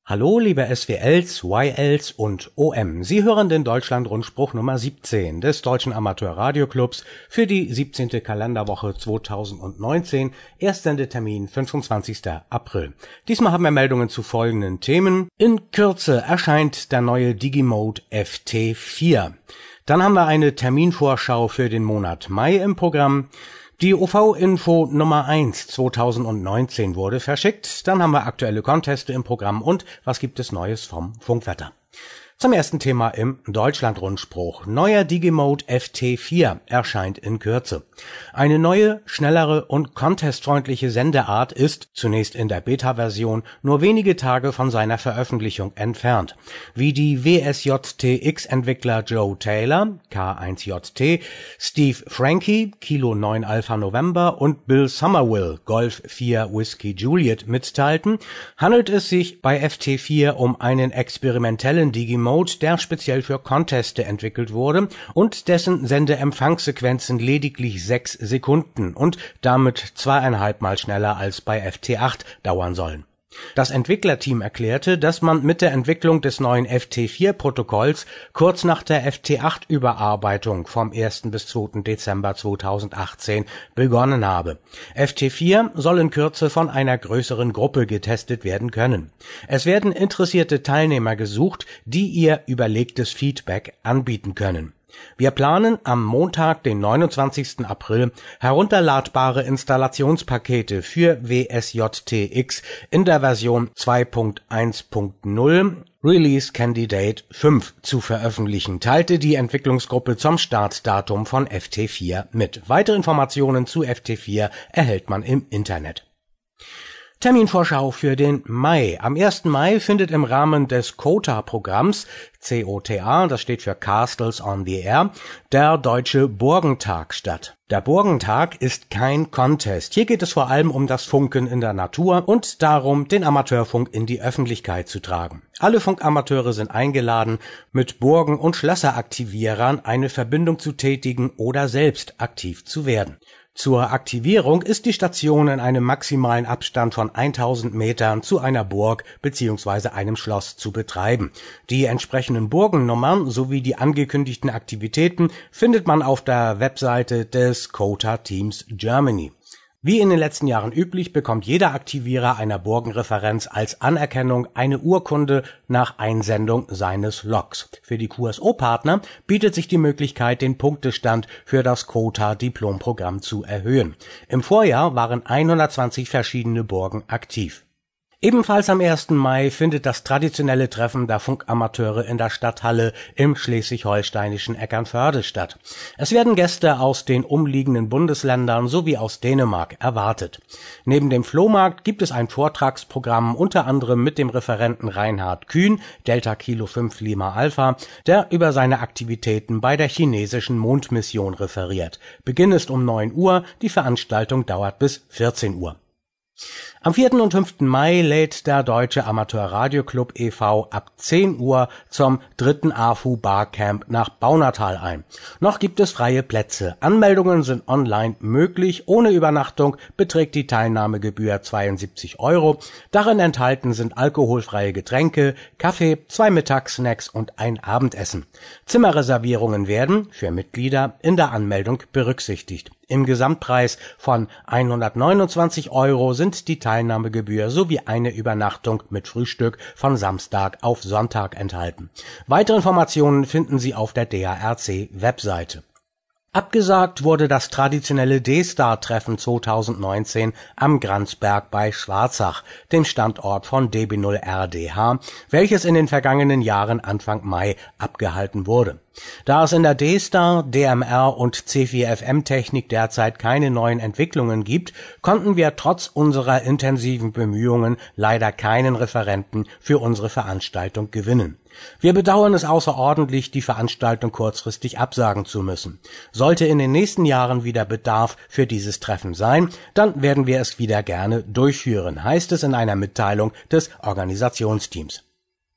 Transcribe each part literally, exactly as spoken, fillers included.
Hallo, liebe S W Ls, Y Ls und O M. Sie hören den Deutschland-Rundspruch Nummer siebzehn des Deutschen Amateur-Radio-Clubs für die siebzehnte Kalenderwoche zweitausendneunzehn, Erstsendetermin fünfundzwanzigster April. Diesmal haben wir Meldungen zu folgenden Themen. In Kürze erscheint der neue Digimode F T vier. Dann haben wir eine Terminvorschau für den Monat Mai im Programm. Die O V-Info Nummer eins zweitausendneunzehn wurde verschickt. Dann haben wir aktuelle Conteste im Programm und was gibt es Neues vom Funkwetter. Zum ersten Thema im Deutschland-Rundspruch. Neuer Digimode F T vier erscheint in Kürze. Eine neue, schnellere und contestfreundliche Sendeart ist, zunächst in der Beta-Version, nur wenige Tage von seiner Veröffentlichung entfernt. Wie die W S J T X-Entwickler Joe Taylor, K eins J T, Steve Franke, Kilo neun Alpha November und Bill Somerville, Golf vier Whiskey Juliet, mitteilten, handelt es sich bei F T vier um einen experimentellen Digimode, der speziell für Conteste entwickelt wurde und dessen Sendeempfangssequenzen lediglich sechs Sekunden und damit zweieinhalb Mal schneller als bei F T acht dauern sollen. Das Entwicklerteam erklärte, dass man mit der Entwicklung des neuen F T vier Protokolls kurz nach der F T acht Überarbeitung vom ersten bis zweiten Dezember zweitausendachtzehn begonnen habe. F T vier soll in Kürze von einer größeren Gruppe getestet werden können. Es werden interessierte Teilnehmer gesucht, die ihr überlegtes Feedback anbieten können. Wir planen am Montag, den neunundzwanzigsten April, herunterladbare Installationspakete für W S J T X in der Version zwei Punkt eins Punkt null Release Candidate fünf zu veröffentlichen, teilte die Entwicklungsgruppe zum Startdatum von F T vier mit. Weitere Informationen zu F T vier erhält man im Internet. Terminvorschau für den Mai. Am ersten Mai findet im Rahmen des C O T A-Programms, C O T A, das steht für Castles on the Air, der Deutsche Burgentag statt. Der Burgentag ist kein Contest. Hier geht es vor allem um das Funken in der Natur und darum, den Amateurfunk in die Öffentlichkeit zu tragen. Alle Funkamateure sind eingeladen, mit Burgen- und Schlösseraktivierern eine Verbindung zu tätigen oder selbst aktiv zu werden. Zur Aktivierung ist die Station in einem maximalen Abstand von tausend Metern zu einer Burg bzw. einem Schloss zu betreiben. Die entsprechenden Burgennummern sowie die angekündigten Aktivitäten findet man auf der Webseite des C O T A-Teams Germany. Wie in den letzten Jahren üblich bekommt jeder Aktivierer einer Burgenreferenz als Anerkennung eine Urkunde nach Einsendung seines Logs. Für die Q S O-Partner bietet sich die Möglichkeit, den Punktestand für das C O T A-Diplomprogramm zu erhöhen. Im Vorjahr waren hundertzwanzig verschiedene Burgen aktiv. Ebenfalls am ersten Mai findet das traditionelle Treffen der Funkamateure in der Stadthalle im schleswig-holsteinischen Eckernförde statt. Es werden Gäste aus den umliegenden Bundesländern sowie aus Dänemark erwartet. Neben dem Flohmarkt gibt es ein Vortragsprogramm, unter anderem mit dem Referenten Reinhard Kühn, Delta Kilo fünf Lima Alpha, der über seine Aktivitäten bei der chinesischen Mondmission referiert. Beginn ist um neun Uhr, die Veranstaltung dauert bis vierzehn Uhr. Am vierten und fünften Mai lädt der Deutsche Amateur-Radio-Club e V ab zehn Uhr zum dritten A F U Barcamp nach Baunatal ein. Noch gibt es freie Plätze. Anmeldungen sind online möglich. Ohne Übernachtung beträgt die Teilnahmegebühr zweiundsiebzig Euro. Darin enthalten sind alkoholfreie Getränke, Kaffee, zwei Mittagssnacks und ein Abendessen. Zimmerreservierungen werden für Mitglieder in der Anmeldung berücksichtigt. Im Gesamtpreis von hundertneunundzwanzig Euro sind die Teilnahmegebühr sowie eine Übernachtung mit Frühstück von Samstag auf Sonntag enthalten. Weitere Informationen finden Sie auf der D A R C-Webseite. Abgesagt wurde das traditionelle D-Star-Treffen zweitausendneunzehn am Granzberg bei Schwarzach, dem Standort von D B null R D H, welches in den vergangenen Jahren Anfang Mai abgehalten wurde. Da es in der D-Star, D M R und C vier F M-Technik derzeit keine neuen Entwicklungen gibt, konnten wir trotz unserer intensiven Bemühungen leider keinen Referenten für unsere Veranstaltung gewinnen. Wir bedauern es außerordentlich, die Veranstaltung kurzfristig absagen zu müssen. Sollte in den nächsten Jahren wieder Bedarf für dieses Treffen sein, dann werden wir es wieder gerne durchführen, heißt es in einer Mitteilung des Organisationsteams.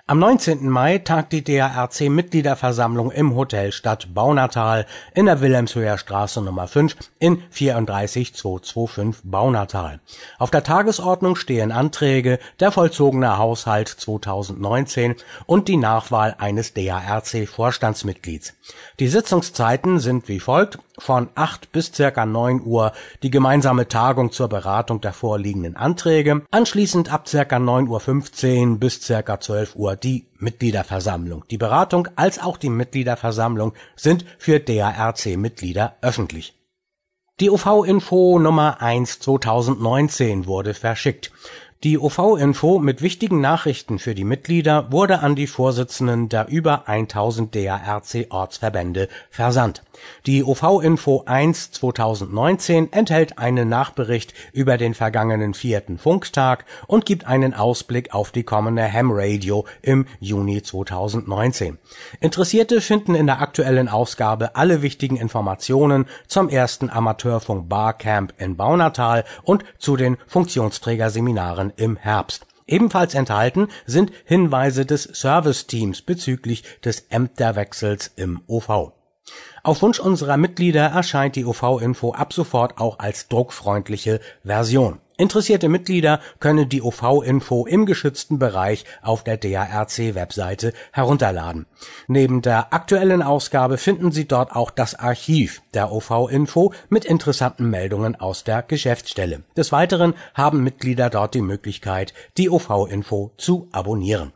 Am neunzehnten Mai tagt die D A R C-Mitgliederversammlung im Hotel Stadt Baunatal in der Wilhelmshöher Straße Nummer fünf in vierunddreißig zweihunderfünfundzwanzig Baunatal. Auf der Tagesordnung stehen Anträge, der vollzogene Haushalt zweitausendneunzehn und die Nachwahl eines D A R C-Vorstandsmitglieds. Die Sitzungszeiten sind wie folgt: von acht bis circa neun Uhr die gemeinsame Tagung zur Beratung der vorliegenden Anträge, anschließend ab circa neun Uhr fünfzehn bis circa zwölf Uhr die Mitgliederversammlung. Die Beratung als auch die Mitgliederversammlung sind für D A R C-Mitglieder öffentlich. Die O V-Info Nummer eins zweitausendneunzehn wurde verschickt. Die O V-Info mit wichtigen Nachrichten für die Mitglieder wurde an die Vorsitzenden der über tausend D A R C-Ortsverbände versandt. Die O V-Info eins zweitausendneunzehn enthält einen Nachbericht über den vergangenen vierten Funktag und gibt einen Ausblick auf die kommende Ham Radio im Juni zweitausendneunzehn. Interessierte finden in der aktuellen Ausgabe alle wichtigen Informationen zum ersten Amateurfunk Barcamp in Baunatal und zu den Funktionsträgerseminaren im Herbst. Ebenfalls enthalten sind Hinweise des Serviceteams bezüglich des Ämterwechsels im O V. Auf Wunsch unserer Mitglieder erscheint die O V-Info ab sofort auch als druckfreundliche Version. Interessierte Mitglieder können die O V-Info im geschützten Bereich auf der D A R C-Webseite herunterladen. Neben der aktuellen Ausgabe finden Sie dort auch das Archiv der O V-Info mit interessanten Meldungen aus der Geschäftsstelle. Des Weiteren haben Mitglieder dort die Möglichkeit, die O V-Info zu abonnieren.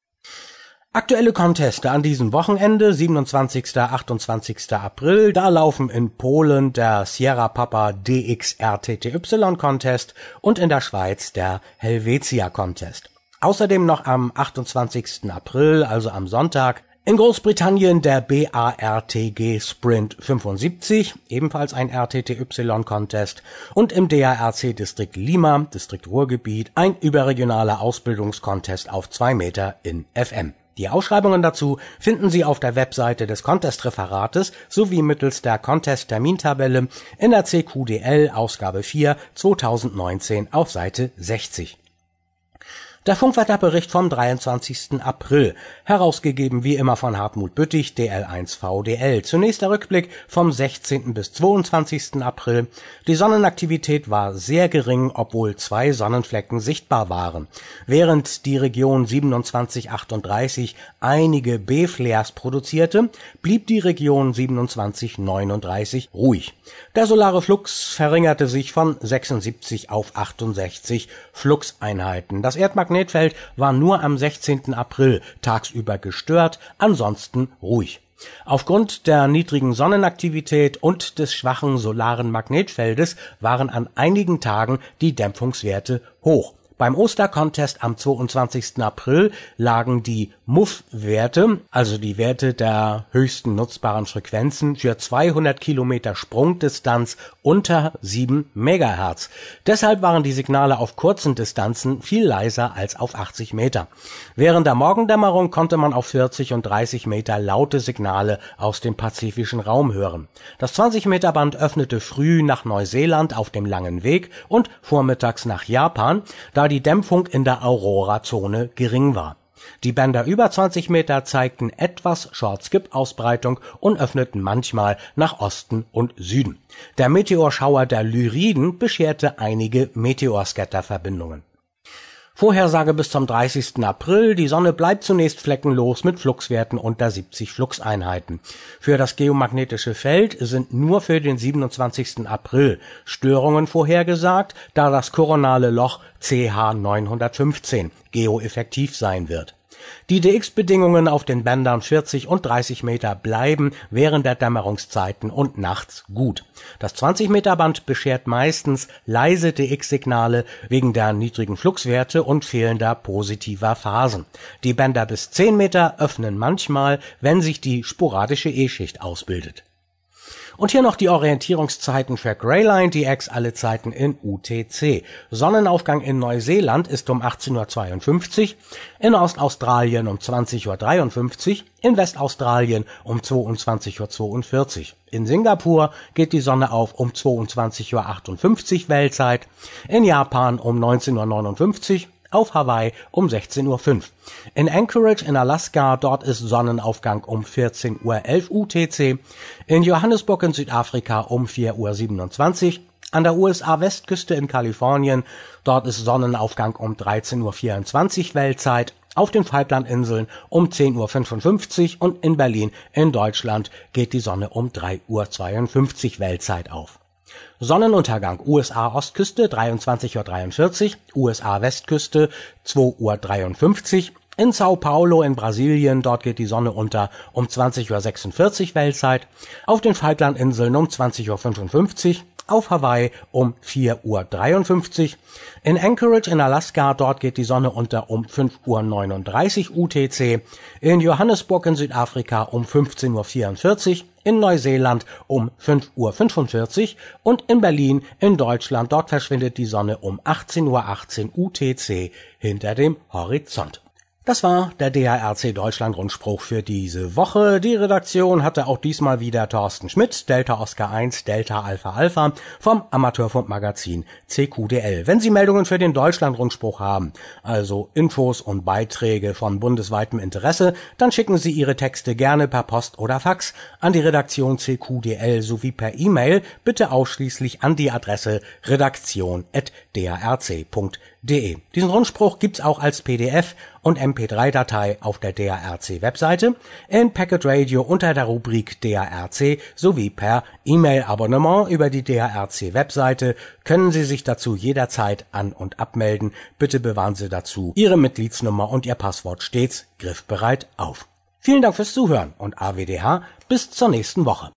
Aktuelle Conteste an diesem Wochenende, siebenundzwanzigsten bis achtundzwanzigsten April. Da laufen in Polen der Sierra Papa D X R T T Y Contest und in der Schweiz der Helvetia Contest. Außerdem noch am achtundzwanzigsten April, also am Sonntag, in Großbritannien der B A R T G Sprint fünfundsiebzig, ebenfalls ein R T T Y Contest, und im D A R C Distrikt Lima, Distrikt Ruhrgebiet, ein überregionaler Ausbildungscontest auf zwei Meter in F M. Die Ausschreibungen dazu finden Sie auf der Webseite des Contest-Referates sowie mittels der Contest-Termintabelle in der C Q D L Ausgabe vier zweitausendneunzehn auf Seite sechzig. Der Funkwetterbericht vom dreiundzwanzigsten April, herausgegeben wie immer von Hartmut Büttig, D L eins V D L. Zunächst der Rückblick vom sechzehnten bis zweiundzwanzigsten April. Die Sonnenaktivität war sehr gering, obwohl zwei Sonnenflecken sichtbar waren. Während die Region siebenundzwanzig achtunddreißig einige B-Flares produzierte, blieb die Region siebenundzwanzig neununddreißig ruhig. Der solare Flux verringerte sich von sechsundsiebzig auf achtundsechzig Fluxeinheiten. Das Erdmagnetfeld war nur am sechzehnten April tagsüber gestört, ansonsten ruhig. Aufgrund der niedrigen Sonnenaktivität und des schwachen solaren Magnetfeldes waren an einigen Tagen die Dämpfungswerte hoch. Beim Ostercontest am zweiundzwanzigsten April lagen die M U F-Werte, also die Werte der höchsten nutzbaren Frequenzen für zweihundert Kilometer Sprungdistanz, unter sieben Megahertz. Deshalb waren die Signale auf kurzen Distanzen viel leiser als auf achtzig Meter. Während der Morgendämmerung konnte man auf vierzig und dreißig Meter laute Signale aus dem pazifischen Raum hören. Das zwanzig Meter Band öffnete früh nach Neuseeland auf dem Langen Weg und vormittags nach Japan, da die Dämpfung in der Aurora-Zone gering war. Die Bänder über zwanzig Meter zeigten etwas Short-Skip-Ausbreitung und öffneten manchmal nach Osten und Süden. Der Meteorschauer der Lyriden bescherte einige Meteorscatter-Verbindungen. Vorhersage bis zum dreißigsten April. Die Sonne bleibt zunächst fleckenlos mit Fluxwerten unter siebzig Fluxeinheiten. Für das geomagnetische Feld sind nur für den siebenundzwanzigsten April Störungen vorhergesagt, da das koronale Loch C H neunhundertfünfzehn geoeffektiv sein wird. Die D X-Bedingungen auf den Bändern vierzig und dreißig Meter bleiben während der Dämmerungszeiten und nachts gut. Das zwanzig Meter Band beschert meistens leise D X-Signale wegen der niedrigen Fluxwerte und fehlender positiver Phasen. Die Bänder bis zehn Meter öffnen manchmal, wenn sich die sporadische E-Schicht ausbildet. Und hier noch die Orientierungszeiten für Greyline D X, alle Zeiten in U T C. Sonnenaufgang in Neuseeland ist um achtzehn Uhr zweiundfünfzig, in Ostaustralien um zwanzig Uhr dreiundfünfzig, in Westaustralien um zweiundzwanzig Uhr zweiundvierzig. In Singapur geht die Sonne auf um zweiundzwanzig Uhr achtundfünfzig Weltzeit, in Japan um neunzehn Uhr neunundfünfzig, auf Hawaii um sechzehn Uhr fünf. In Anchorage in Alaska, dort ist Sonnenaufgang um vierzehn Uhr elf U T C. In Johannesburg in Südafrika um vier Uhr siebenundzwanzig. An der U S A-Westküste in Kalifornien, dort ist Sonnenaufgang um dreizehn Uhr vierundzwanzig Weltzeit. Auf den Falklandinseln um zehn Uhr fünfundfünfzig und in Berlin in Deutschland geht die Sonne um drei Uhr zweiundfünfzig Weltzeit auf. Sonnenuntergang U S A-Ostküste dreiundzwanzig Uhr dreiundvierzig, U S A-Westküste zwei Uhr dreiundfünfzig. In Sao Paulo in Brasilien, dort geht die Sonne unter um zwanzig Uhr sechsundvierzig Weltzeit. Auf den Falklandinseln um zwanzig Uhr fünfundfünfzig. Auf Hawaii um vier Uhr dreiundfünfzig. In Anchorage in Alaska, dort geht die Sonne unter um fünf Uhr neununddreißig U T C. In Johannesburg in Südafrika um fünfzehn Uhr vierundvierzig. In Neuseeland um fünf Uhr fünfundvierzig und in Berlin in Deutschland, dort verschwindet die Sonne um achtzehn Uhr achtzehn U T C hinter dem Horizont. Das war der D H R C Deutschland Rundspruch für diese Woche. Die Redaktion hatte auch diesmal wieder Thorsten Schmidt, Delta Oscar eins, Delta Alpha Alpha vom Amateurfunkmagazin C Q D L. Wenn Sie Meldungen für den Deutschland Rundspruch haben, also Infos und Beiträge von bundesweitem Interesse, dann schicken Sie Ihre Texte gerne per Post oder Fax an die Redaktion C Q D L sowie per E-Mail, bitte ausschließlich an die Adresse redaktion at d h r c punkt d e. Diesen Rundspruch gibt's auch als P D F und M P drei Datei auf der D H R C Webseite, in Packet Radio unter der Rubrik D H R C sowie per E-Mail-Abonnement über die D H R C Webseite können Sie sich dazu jederzeit an- und abmelden. Bitte bewahren Sie dazu Ihre Mitgliedsnummer und Ihr Passwort stets griffbereit auf. Vielen Dank fürs Zuhören und A W D H bis zur nächsten Woche.